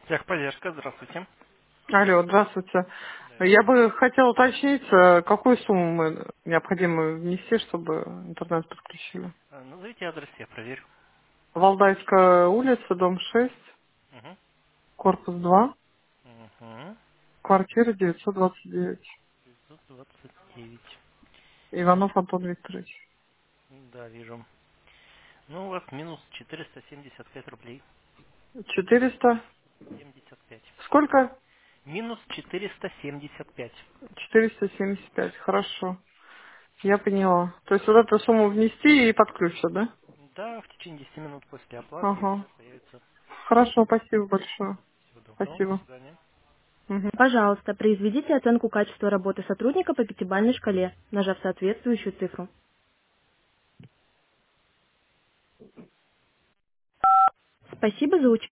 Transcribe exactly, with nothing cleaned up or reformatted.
Техподдержка, здравствуйте. Алло, здравствуйте. Да. Я бы хотела уточнить, э, какую сумму мы необходимо внести, чтобы интернет подключили. Э, Назовите адрес, я проверю. Валдайская улица, дом шесть, Угу. корпус два, Угу. квартира девятьсот двадцать девять. девятьсот двадцать девять. Иванов Антон Викторович. Да, вижу. Ну, у вас минус четыреста семьдесят пять рублей. Четыреста. семьдесят пять. Сколько? Минус четыреста семьдесят пять. Четыреста семьдесят пять. Хорошо. Я поняла. То есть вот эту сумму внести и подключат, да? Да, в течение десяти минут после оплаты Ага. все появится. Хорошо, спасибо большое. Всего доброго, до Спасибо. свидания. Мгм. Пожалуйста, произведите оценку качества работы сотрудника по пятибалльной шкале, нажав соответствующую цифру. Спасибо за участие.